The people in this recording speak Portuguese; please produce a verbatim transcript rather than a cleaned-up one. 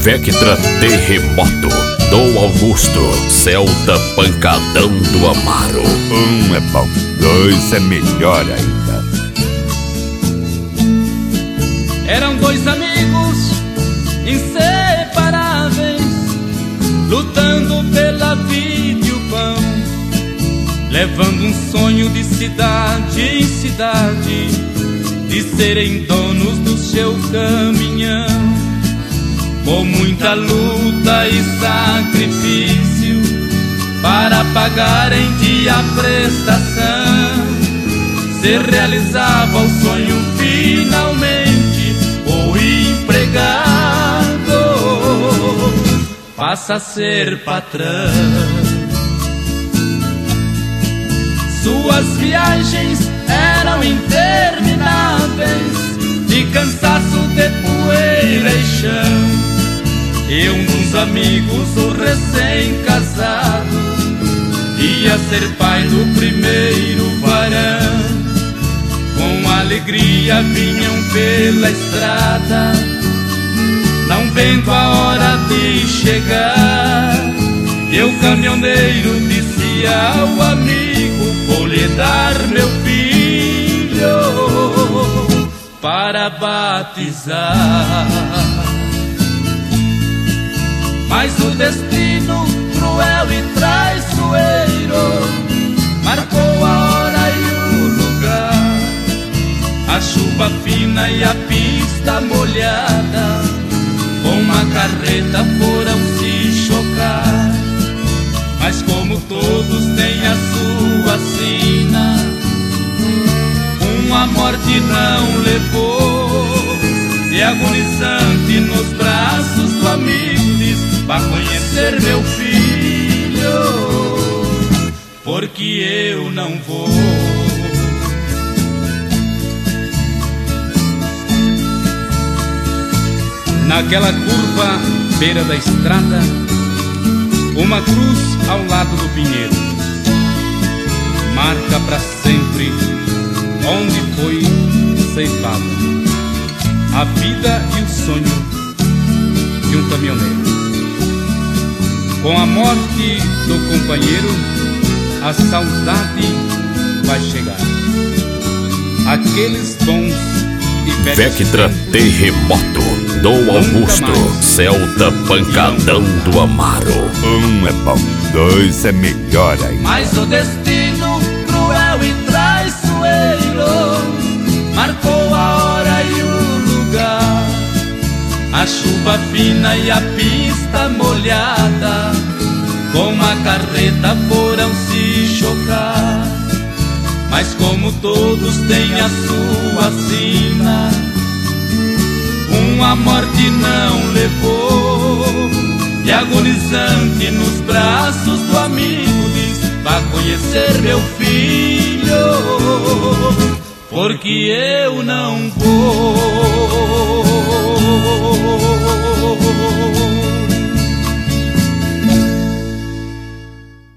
Vectra Terremoto do Augusto, Celta Pancadão do Amaro. Um é bom, dois é melhor ainda. Eram dois amigos inseparáveis, lutando pela vida e o pão, levando um sonho de cidade em cidade, de serem donos do seu caminhão. Com muita luta e sacrifício para pagar em dia a prestação, se realizava o sonho finalmente. O empregado passa a ser patrão. Suas viagens eram intermináveis, de cansaço, de poeira e chão. E um dos amigos, o recém-casado, ia ser pai do primeiro varão. Com alegria vinham pela estrada, não vendo a hora de chegar. E o caminhoneiro disse ao amigo: vou lhe dar meu filho para batizar. Mas o destino cruel e traiçoeiro marcou a hora e o lugar. A chuva fina e a pista molhada, com uma carreta foram se chocar. Mas como todos têm a sua sina, uma morte não levou. E agonizante nos braços do amigo diz: vá conhecer meu filho, porque eu não vou. Naquela curva, beira da estrada, uma cruz ao lado do pinheiro, marca para sempre onde foi ceifada a vida e o sonho de um caminhoneiro. Com a morte do companheiro, a saudade vai chegar. Aqueles bons e velhos Vectra Terremoto do Augusto, Celta Pancadão do Amaro. Um é bom, dois é melhor ainda. Mas o destino cruel e traiçoeiro marcou a hora e o lugar. A chuva fina e a pista molhada, com a carreta foram se chocar. Mas como todos têm a sua sina, uma morte não levou. E agonizante nos braços do amigo diz: vá conhecer meu filho, porque eu não vou.